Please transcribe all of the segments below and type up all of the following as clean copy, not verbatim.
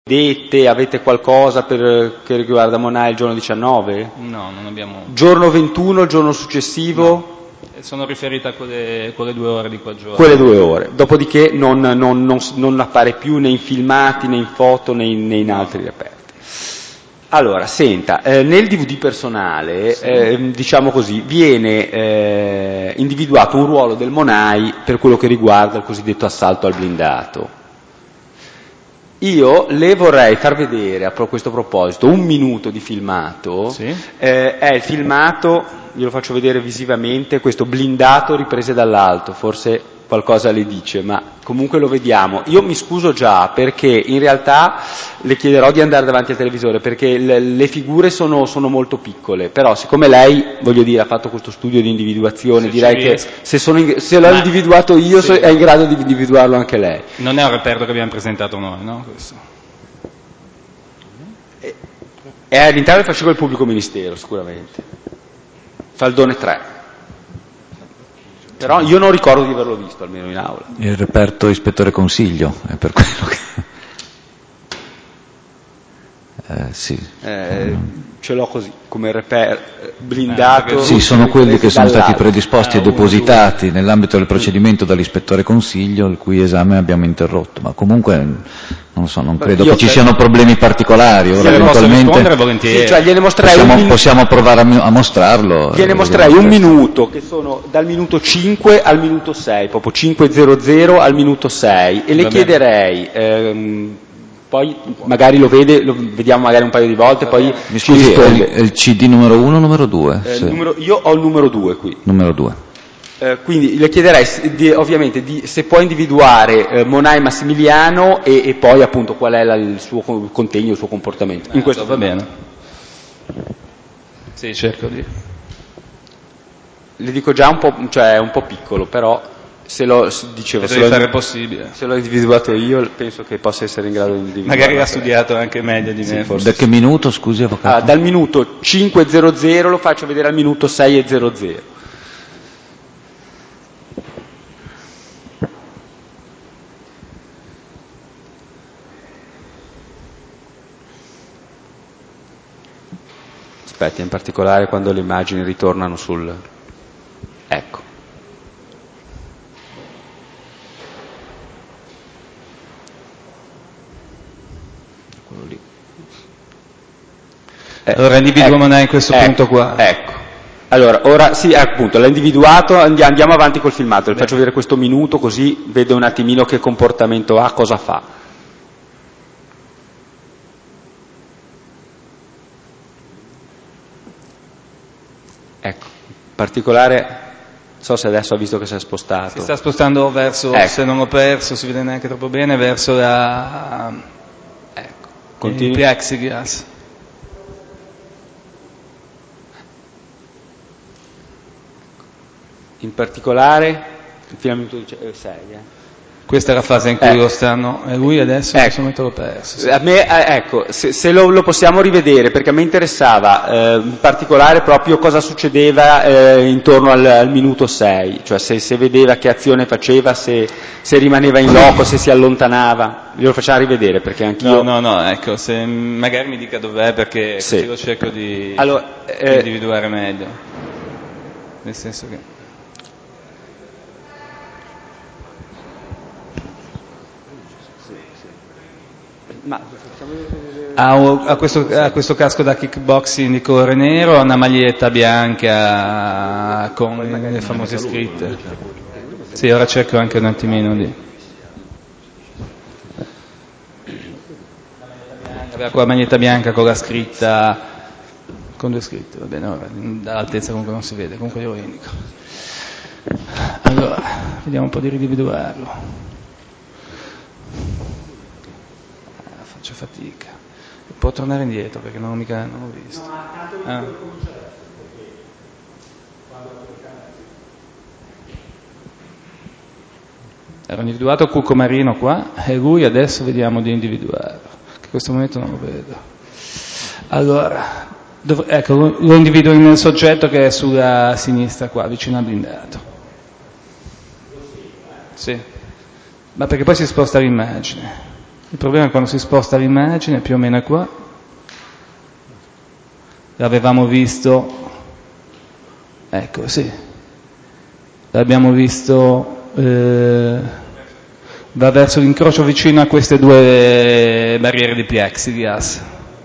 Vedete, avete qualcosa che riguarda Monai il giorno 19? No, non abbiamo. Giorno 21, il giorno successivo? No. Sono riferite a quelle 2 ore di quel giorno. Quelle 2 ore. Dopodiché non appare più né in filmati, né in foto, né in altri reperti. Allora, senta, nel DVD personale, sì, diciamo così, viene individuato un ruolo del Monai per quello che riguarda il cosiddetto assalto al blindato. Io le vorrei far vedere a questo proposito un minuto di filmato, sì. È il filmato, glielo faccio vedere visivamente, questo blindato riprese dall'alto, forse qualcosa le dice, ma comunque lo vediamo. Io mi scuso già perché in realtà le chiederò di andare davanti al televisore perché le figure sono molto piccole, però siccome lei, voglio dire, ha fatto questo studio di individuazione, direi che se l'ho individuato io, sì, è in grado di individuarlo anche lei. Non è un reperto che abbiamo presentato noi, no? Questo. È all'interno del fascicolo del pubblico ministero, sicuramente. Faldone 3. Però io non ricordo di averlo visto, almeno in aula. Il reperto ispettore consiglio, è per quello che... sì. Ce l'ho così, come blindato. Sì, sono quelli che sono stati predisposti e depositati nell'ambito del procedimento dall'ispettore consiglio, il cui esame abbiamo interrotto, ma comunque non lo so, non credo che ci siano problemi particolari. Ora eventualmente sì, cioè gliene mostrerei possiamo provare a mostrarlo. Gliene mostrerei un minuto, che sono dal minuto 5 al minuto 6, proprio 5:00 al minuto 6, e le chiederei... poi magari lo vediamo magari un paio di volte, poi mi scusi, è il CD numero 1 o numero 2? Io ho il numero 2 qui. Numero 2. Quindi le chiederei ovviamente se può individuare Monai Massimiliano e poi appunto qual è il suo contegno, il suo comportamento. In questo va bene. Sì, cerco di... Le dico già è un po' piccolo, però... Se l'ho individuato io, penso che possa essere in grado di individuare. Magari l'ha studiato anche meglio di me. Da che minuto, scusi, avvocato? Dal minuto 5:00 lo faccio vedere al minuto 6:00. Aspetti, in particolare quando le immagini ritornano sul... Ecco. Allora individuo Monai in questo punto qua. Ecco. Allora, ora sì, appunto, l'ha individuato, andiamo avanti col filmato, le faccio vedere questo minuto così vede un attimino che comportamento ha, cosa fa. Ecco, in particolare, non so se adesso ha visto che si è spostato. Si sta spostando verso, se non l'ho perso, si vede neanche troppo bene, verso la... Ecco, il plexiglass. In particolare, fino al minuto 6. Questa è la fase in cui lo stanno, e lui adesso in questo momento l'ho perso. Sì. A me, ecco, se lo possiamo rivedere, perché a me interessava in particolare proprio cosa succedeva intorno al minuto 6, cioè se vedeva che azione faceva, se rimaneva in loco, se si allontanava. Glielo facciamo rivedere, perché anch'io... No, ecco, se magari mi dica dov'è, perché così lo cerco di individuare meglio. Nel senso che... Ha questo casco da kickboxing di colore nero, ha una maglietta bianca con le famose scritte. Sì, ora cerco anche un attimino di... Aveva quella maglietta bianca con la scritta, con 2 scritte, va bene, ora dall'altezza comunque non si vede, comunque io lo indico. Allora, vediamo un po' di ridividuarlo. Faccio fatica. Può tornare indietro perché non l'ho visto. Era individuato Cucco Marino qua e lui adesso vediamo di individuarlo, che in questo momento non lo vedo. Allora, ecco, lo individuo nel soggetto che è sulla sinistra qua, vicino al blindato. Sì. Ma perché poi si sposta l'immagine. Il problema è quando si sposta l'immagine, più o meno è qua. L'avevamo visto, ecco, sì. L'abbiamo visto, va verso l'incrocio vicino a queste due barriere di plexiglass.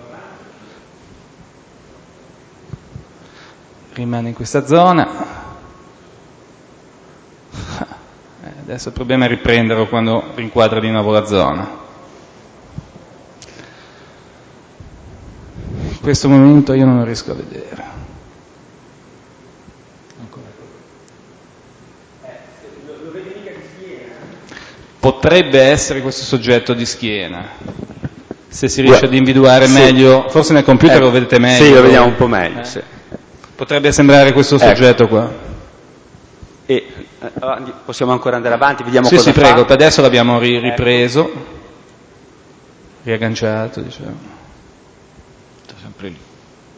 Rimane in questa zona. Adesso il problema è riprenderlo quando rinquadra di nuovo la zona. In questo momento io non lo riesco a vedere. Lo vedi mica di schiena? Potrebbe essere questo soggetto di schiena. Se si riesce ad individuare meglio, forse nel computer lo vedete meglio. Sì, lo vediamo un po' meglio, sì. Potrebbe sembrare questo soggetto qua. E possiamo ancora andare avanti, vediamo sì, cosa fa. Sì, prego, per adesso l'abbiamo ripreso, riagganciato, diciamo. Sta sempre lì.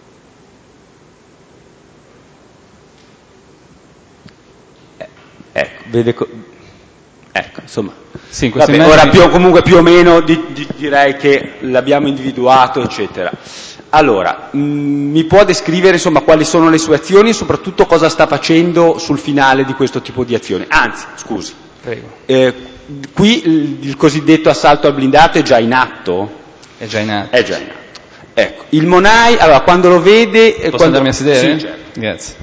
Ecco, vede ecco, insomma. Sì, vabbè, ora comunque più o meno direi che l'abbiamo individuato, eccetera. Allora, mi può descrivere insomma quali sono le sue azioni e soprattutto cosa sta facendo sul finale di questo tipo di azione? Anzi, scusi, prego. Qui il cosiddetto assalto al blindato è già in atto? È già in atto. È già in atto. Ecco, il Monai, allora quando lo vede... Posso andarmi a sedere? Sì, certo. Grazie.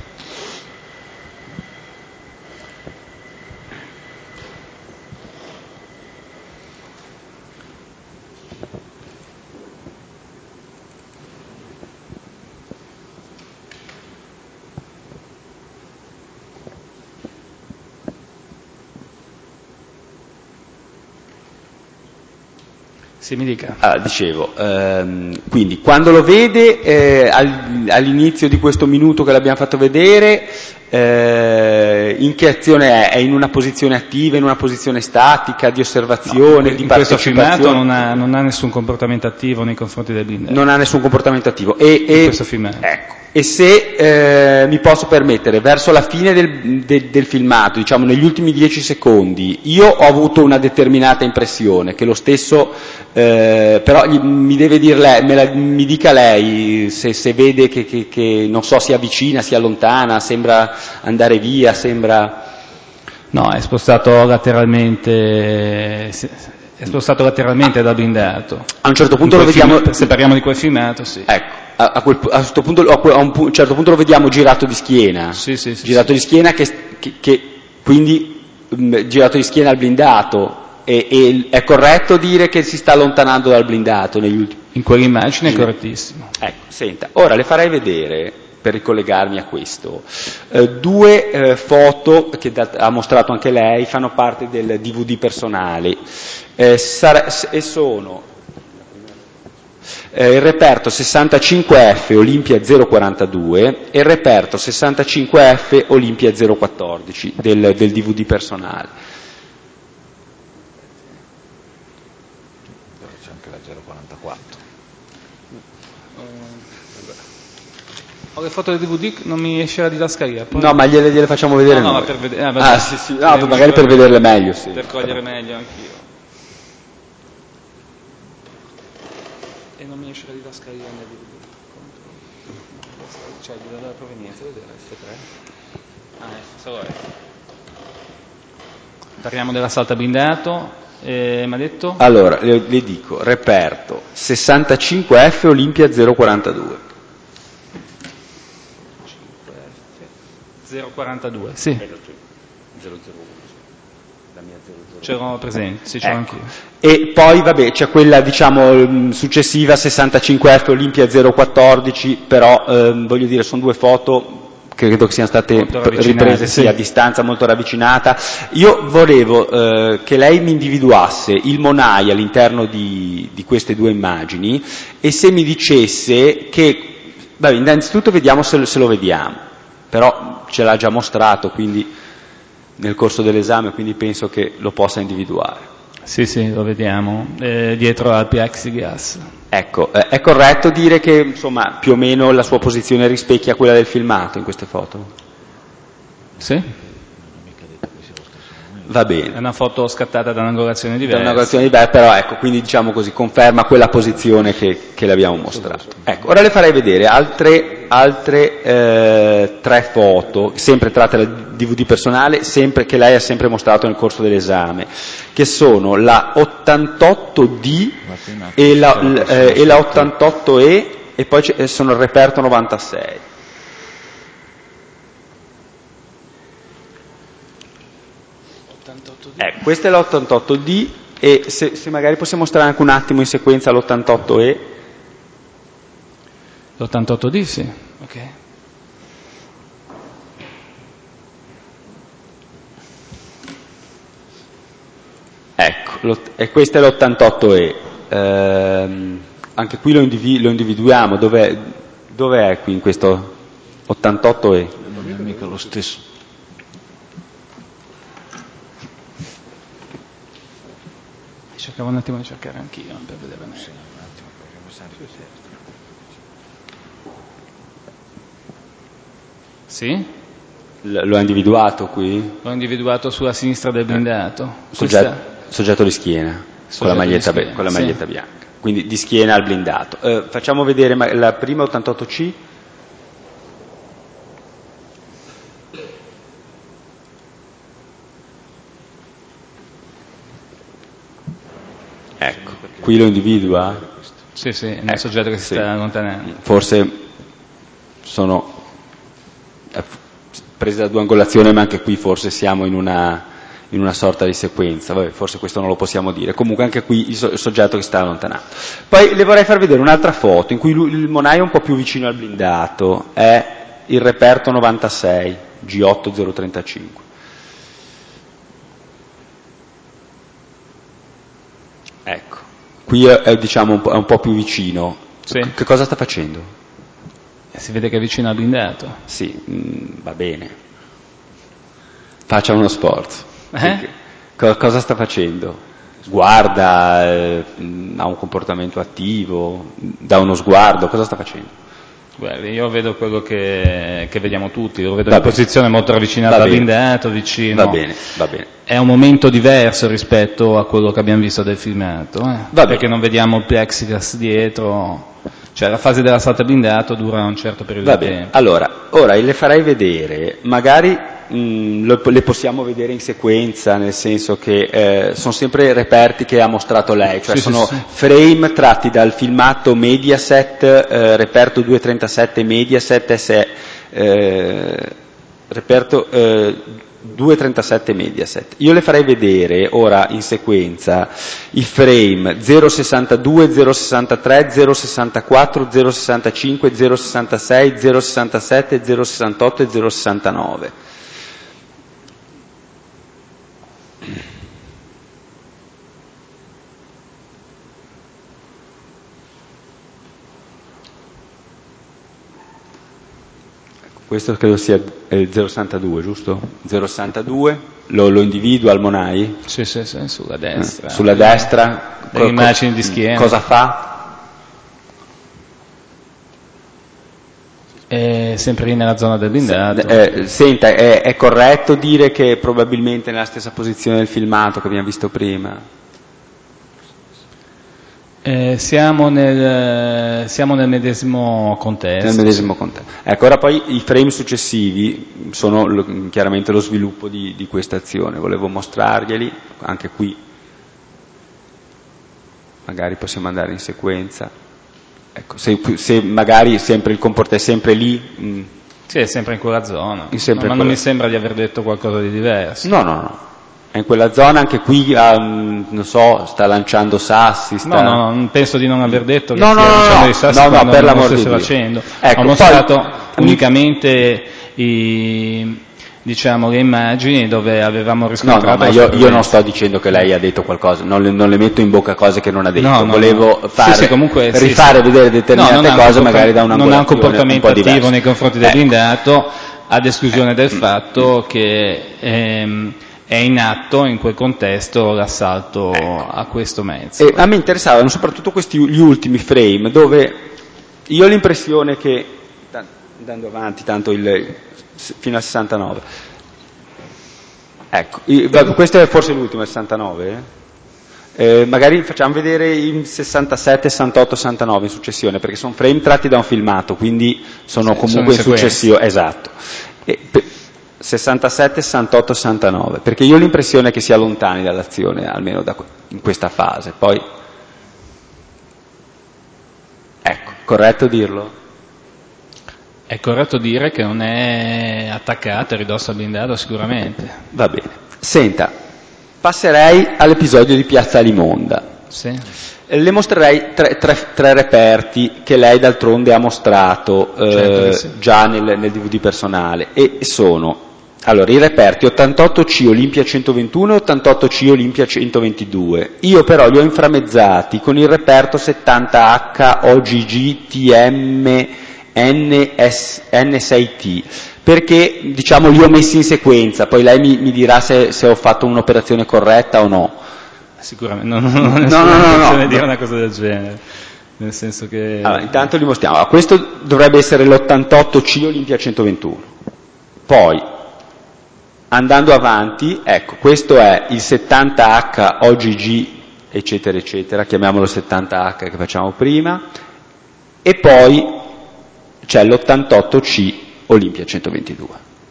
Sì, mi dica. Dicevo, quindi quando lo vede all'inizio di questo minuto che l'abbiamo fatto vedere, in che azione è? È in una posizione attiva, in una posizione statica, di osservazione, no, di in partecipazione? questo filmato non ha nessun comportamento attivo nei confronti del blindato. Non ha nessun comportamento attivo. In questo filmato. Ecco. E se mi posso permettere, verso la fine del filmato, diciamo negli ultimi 10 secondi, io ho avuto una determinata impressione, che lo stesso, però mi deve dire lei, mi dica lei se vede che non so, si avvicina, si allontana, sembra andare via, sembra... No, è spostato lateralmente dal blindato. A un certo punto lo vediamo... Se parliamo di quel filmato, sì. Ecco. A questo punto, a un certo punto lo vediamo girato di schiena, sì, girato di schiena che quindi girato di schiena al blindato, e è corretto dire che si sta allontanando dal blindato negli ultimi... In quell'immagine è correttissimo. Ecco, senta, ora le farei vedere, per ricollegarmi a questo, due foto che ha mostrato anche lei, fanno parte del DVD personale, e sono... il reperto 65F Olimpia 042 e il reperto 65F Olimpia 014 del DVD personale. C'è anche la 044. Ho le foto del DVD, non mi esce la didascalia. Poi... No, ma gliele facciamo vedere noi. No, per vedere. Sì, no, magari per vederle meglio, sì. Per cogliere meglio anch'io. Non mi esce la didascalia nel DVD. Cioè, della provenienza, vedere F3. Solo F. Parliamo dell'assalto blindato, mi ha detto? Allora, le dico, reperto 65F Olimpia 042. 042, sì. 001. La mia 001. C'ero presente, sì, c'ero anch'io. E poi, vabbè, c'è quella, diciamo, successiva, 65F Olimpia 014, però, voglio dire, sono due foto che credo che siano state riprese sì, a distanza molto ravvicinata. Io volevo che lei mi individuasse il Monai all'interno di queste due immagini e se mi dicesse che, vabbè, innanzitutto vediamo se lo vediamo, però ce l'ha già mostrato, quindi nel corso dell'esame, quindi penso che lo possa individuare. Sì, lo vediamo, dietro al plexiglass. Ecco, è corretto dire che insomma più o meno la sua posizione rispecchia quella del filmato in queste foto? Sì. Va bene. È una foto scattata da un'angolazione diversa. Da un'angolazione diversa, però ecco, quindi diciamo così, conferma quella posizione che le abbiamo mostrato. Ecco, ora le farei vedere altre 3 foto, sempre tratte dal DVD personale, sempre che lei ha sempre mostrato nel corso dell'esame, che sono la 88D e la 88E, e poi sono il reperto 96. Questa è l'88D, e se magari possiamo mostrare anche un attimo in sequenza l'88E. L'88D, sì, ok. Ecco, e questa è l'88E. Anche qui lo individuiamo, dov'è qui in questo 88E? Non è mica lo stesso. Cercavo un attimo di cercare anch'io per vedere meglio. Sì, un attimo, perché Sì? Lo ha individuato qui? L'ho individuato sulla sinistra del blindato. Soggetto di schiena, con la maglietta bianca. Quindi di schiena al blindato. Facciamo vedere la prima 88C. Ecco, qui lo individua? Sì, è un soggetto che si sta allontanando. Forse sono prese da 2 angolazioni, ma anche qui forse siamo in una sorta di sequenza. Vabbè, forse questo non lo possiamo dire. Comunque anche qui il soggetto che sta allontanando. Poi le vorrei far vedere un'altra foto in cui il Monaio è un po' più vicino al blindato, è il reperto 96, G8035. Ecco, qui è diciamo è un po' più vicino. Sì. Che cosa sta facendo? Si vede che è vicino al blindato. Sì, va bene. Faccia uno sforzo. Cosa sta facendo? Guarda, ha un comportamento attivo, dà uno sguardo, cosa sta facendo? Guardi, io vedo quello che vediamo tutti, lo vedo in posizione molto ravvicinata al blindato, vicino. Va bene. È un momento diverso rispetto a quello che abbiamo visto del filmato, perché non vediamo il plexiglass dietro, cioè la fase dell'assalto al blindato dura un certo periodo di tempo. Allora, ora le farei vedere, magari le possiamo vedere in sequenza, nel senso che sono sempre reperti che ha mostrato lei, cioè sono frame tratti dal filmato Mediaset, reperto 237 Mediaset, reperto 237 Mediaset. Io le farei vedere ora in sequenza i frame 062, 063, 064, 065, 066, 067, 068 e 069. Questo credo sia il 062, giusto? 062, lo individua al Monai? Sì, sulla destra. Sulla destra? Le immagini di schiena. Cosa fa? È sempre lì nella zona del blindato. Senta, è corretto dire che probabilmente è nella stessa posizione del filmato che abbiamo visto prima? Siamo nel medesimo contesto. Nel medesimo contesto. Ecco, ora poi i frame successivi sono chiaramente lo sviluppo di questa azione. Volevo mostrarglieli, anche qui magari possiamo andare in sequenza. Ecco, se magari sempre il comportamento è sempre lì. Sì, è sempre in quella zona. Non mi sembra di aver detto qualcosa di diverso. No. È in quella zona, anche qui, non so, sta lanciando sassi. No, non penso di non aver detto che stia lanciando i sassi quando per non lo l'amor stesse di Dio. facendo. Ecco, ho mostrato unicamente le immagini dove avevamo riscontrato. No, ma io non sto dicendo che lei ha detto qualcosa, non le metto in bocca cose che non ha detto. Volevo rifare vedere determinate cose magari da una non ha un comportamento attivo nei confronti del blindato, ad esclusione del fatto che è in atto in quel contesto l'assalto a questo mezzo. A me interessavano soprattutto gli ultimi frame, dove io ho l'impressione che, andando avanti tanto fino al 69, Ecco, questo è forse l'ultimo, il 69? Magari facciamo vedere il 67, 68, 69 in successione, perché sono frame tratti da un filmato, quindi sono comunque in successione. Esatto. 67, 68, 69, perché io ho l'impressione che si allontani dall'azione, almeno in questa fase. Poi, ecco, corretto dirlo? È corretto dire che non è attaccata a ridosso al blindato, sicuramente. Va bene. Senta, passerei all'episodio di Piazza Limonda. Sì. Le mostrerei tre reperti che lei d'altronde ha mostrato già nel DVD personale, e sono, allora, i reperti 88C Olimpia 121 e 88C Olimpia 122. Io però li ho inframmezzati con il reperto 70H OGG TM N6T, perché diciamo li ho messi in sequenza, poi lei mi dirà se ho fatto un'operazione corretta o no. Sicuramente, non ho nessuna dire una cosa del genere, nel senso che... Allora, intanto li mostriamo. Allora, questo dovrebbe essere l'88C Olimpia 121. Poi, andando avanti, ecco, questo è il 70H OGG, eccetera, eccetera, chiamiamolo 70H che facciamo prima, e poi c'è l'88C Olimpia 122.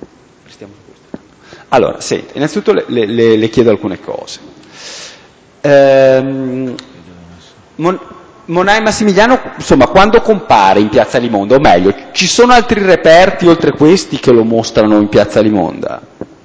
Allora, senti, innanzitutto le chiedo alcune cose. Monà e Massimiliano, insomma, quando compare in Piazza Limonda, o meglio, ci sono altri reperti oltre questi che lo mostrano in Piazza Limonda?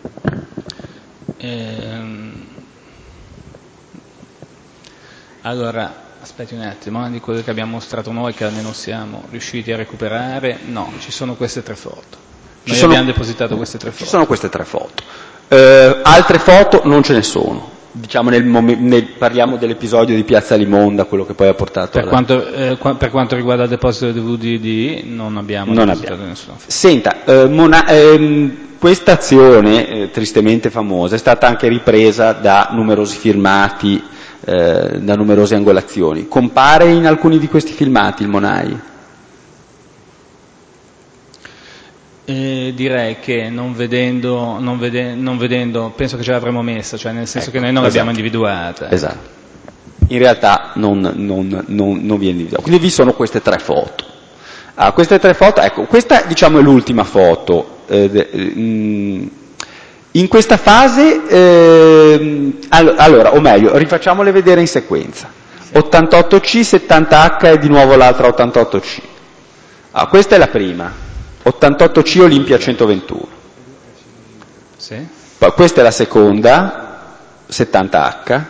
Allora, aspetti un attimo, di quello che abbiamo mostrato noi, che almeno siamo riusciti a recuperare, no, ci sono queste tre foto. Noi abbiamo depositato queste tre foto. Ci sono queste tre foto. Altre foto non ce ne sono. Diciamo parliamo dell'episodio di Piazza Limonda, quello che poi ha portato per quanto riguarda il deposito del DVD non abbiamo depositato nessuna foto. Senta, questa azione tristemente famosa è stata anche ripresa da numerosi filmati, da numerose angolazioni. Compare in alcuni di questi filmati il Monai? Direi che non vedendo, penso che ce l'avremmo messa, cioè nel senso che noi non l'abbiamo individuata. Esatto. In realtà non viene individuata. Quindi vi sono queste tre foto. Queste tre foto, ecco, questa diciamo è l'ultima foto. In questa fase, allora, o meglio, rifacciamole vedere in sequenza. 88C, 70H e di nuovo l'altra 88C. Questa è la prima. 88C Olimpia 121. Sì. Poi questa è la seconda, 70H,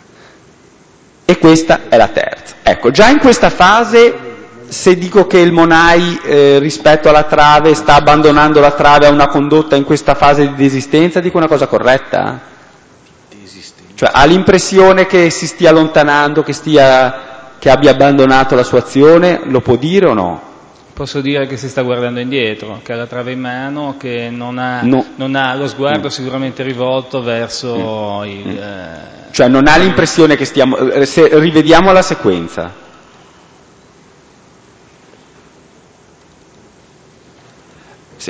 e questa è la terza. Ecco, già in questa fase, se dico che il Monai rispetto alla trave sta abbandonando la trave a una condotta in questa fase di desistenza, dico una cosa corretta? Cioè ha l'impressione che si stia allontanando, che abbia abbandonato la sua azione, lo può dire o no? Posso dire che si sta guardando indietro, che ha la trave in mano, che non ha lo sguardo sicuramente rivolto verso il... Cioè non ha l'impressione che stiamo... Se rivediamo la sequenza. Sì,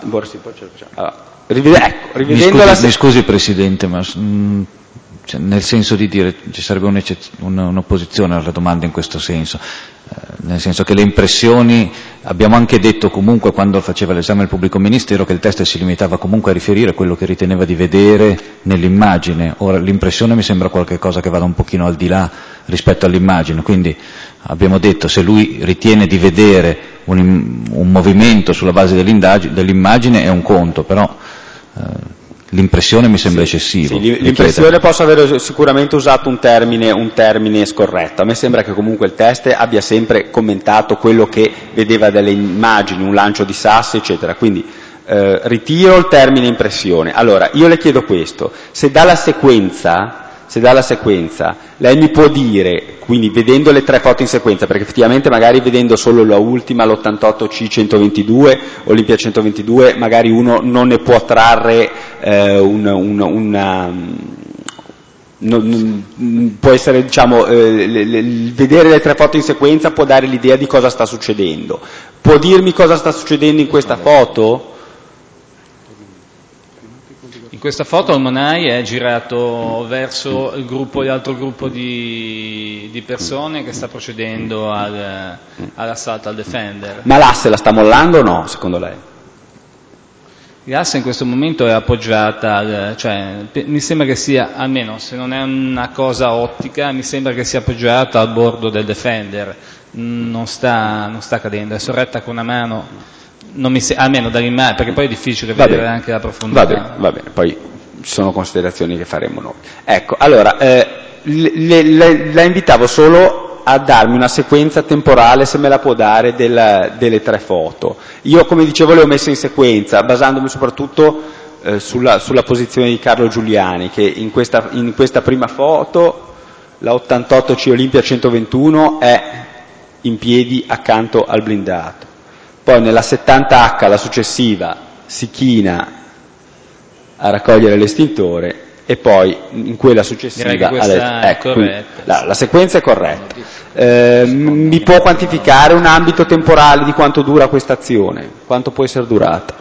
rivedendo la sequenza... Mi scusi Presidente, ma... nel senso di dire, ci sarebbe un'opposizione alla domanda in questo senso, nel senso che le impressioni, abbiamo anche detto comunque quando faceva l'esame del pubblico ministero che il test si limitava comunque a riferire quello che riteneva di vedere nell'immagine. Ora l'impressione mi sembra qualcosa che vada un pochino al di là rispetto all'immagine, quindi abbiamo detto se lui ritiene di vedere un movimento sulla base dell'immagine è un conto, però l'impressione mi sembra eccessivo. Sì, l'impressione posso aver sicuramente usato un termine scorretto. A me sembra che comunque il test abbia sempre commentato quello che vedeva dalle immagini, un lancio di sassi, eccetera. Quindi ritiro il termine impressione. Allora, io le chiedo questo: se dalla sequenza lei mi può dire, quindi vedendo le tre foto in sequenza, perché effettivamente magari vedendo solo la ultima, l'88C 122, Olimpia 122, magari uno non ne può trarre può essere, diciamo, vedere le tre foto in sequenza può dare l'idea di cosa sta succedendo. Può dirmi cosa sta succedendo in questa foto? In questa foto il Monai è girato verso l'altro gruppo di persone che sta procedendo all'assalto al Defender. Ma l'asse la sta mollando o no, secondo lei? L'asse in questo momento è appoggiata, mi sembra che sia, almeno se non è una cosa ottica, mi sembra che sia appoggiata al bordo del Defender, non sta cadendo, è sorretta con una mano. Almeno dall'immagine, perché poi è difficile vedere anche la profondità. Va bene, poi ci sono considerazioni che faremo noi. Ecco, allora, la invitavo solo a darmi una sequenza temporale, se me la può dare, delle 3 foto. Io, come dicevo, le ho messe in sequenza, basandomi soprattutto sulla posizione di Carlo Giuliani, che in questa prima foto, la 88 C Olimpia 121, è in piedi accanto al blindato. Poi nella 70H, la successiva, si china a raccogliere l'estintore, e poi in quella successiva... Direi che questa è corretta. La sequenza è corretta. Mi può quantificare un ambito temporale di quanto dura questa azione? Quanto può essere durata?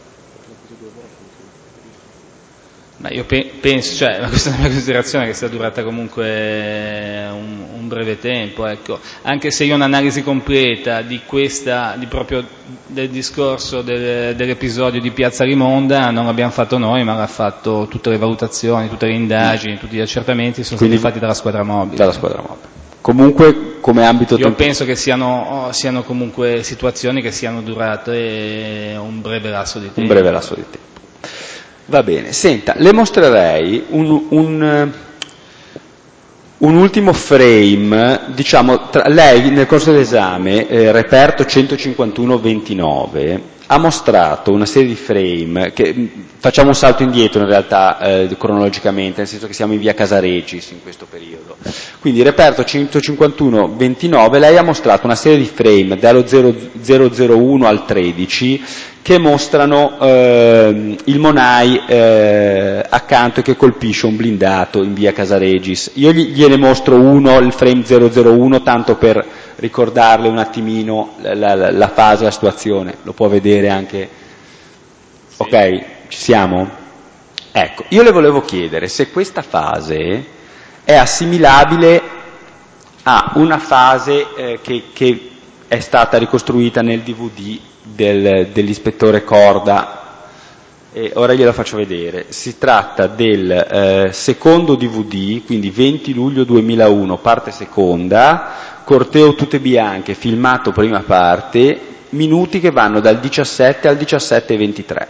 Ma io penso, questa è la mia considerazione, che sia durata comunque un breve tempo, ecco. Anche se io un'analisi completa proprio del discorso dell'episodio di Piazza Rimonda non l'abbiamo fatto noi, ma l'ha fatto tutte le valutazioni, tutte le indagini, tutti gli accertamenti sono stati fatti dalla squadra mobile. Comunque, come ambito io penso che siano comunque situazioni che siano durate un breve lasso di tempo. Va bene, senta, le mostrerei un ultimo frame, diciamo, lei nel corso dell'esame, reperto 151-29, ha mostrato una serie di frame, che facciamo un salto indietro in realtà cronologicamente, nel senso che siamo in via Casaregis in questo periodo. Quindi reperto 151-29, lei ha mostrato una serie di frame dallo 001 al 13, che mostrano il Monai accanto che colpisce un blindato in via Casaregis. Io gliene mostro uno, il frame 001, tanto per ricordarle un attimino la fase, la situazione. Lo può vedere anche? Sì. Ok, ci siamo? Ecco, io le volevo chiedere se questa fase è assimilabile a una fase che è stata ricostruita nel DVD dell'ispettore Corda, e ora glielo faccio vedere. Si tratta del secondo DVD, quindi 20 luglio 2001, parte seconda, corteo tutte bianche, filmato prima parte, minuti che vanno dal 17 al 17:23.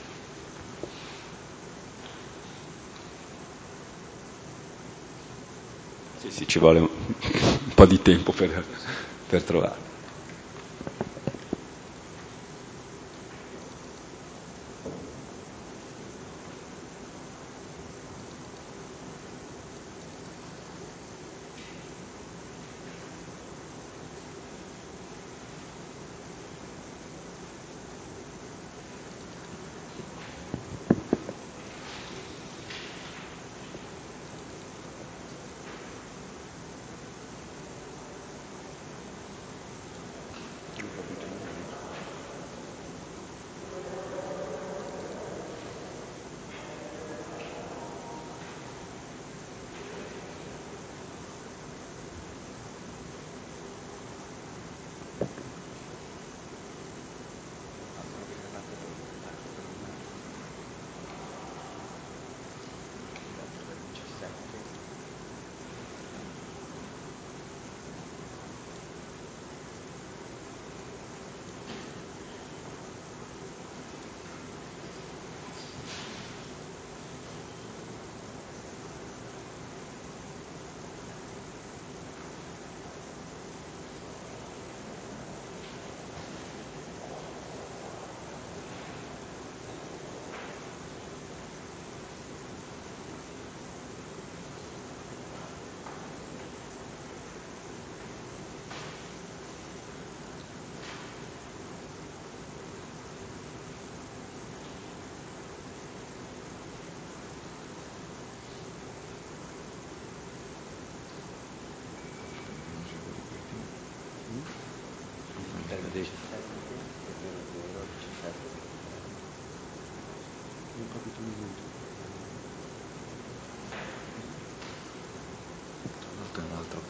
Sì, ci vuole un po' di tempo per trovarlo.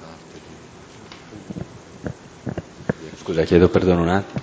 Scusa, chiedo perdono un attimo.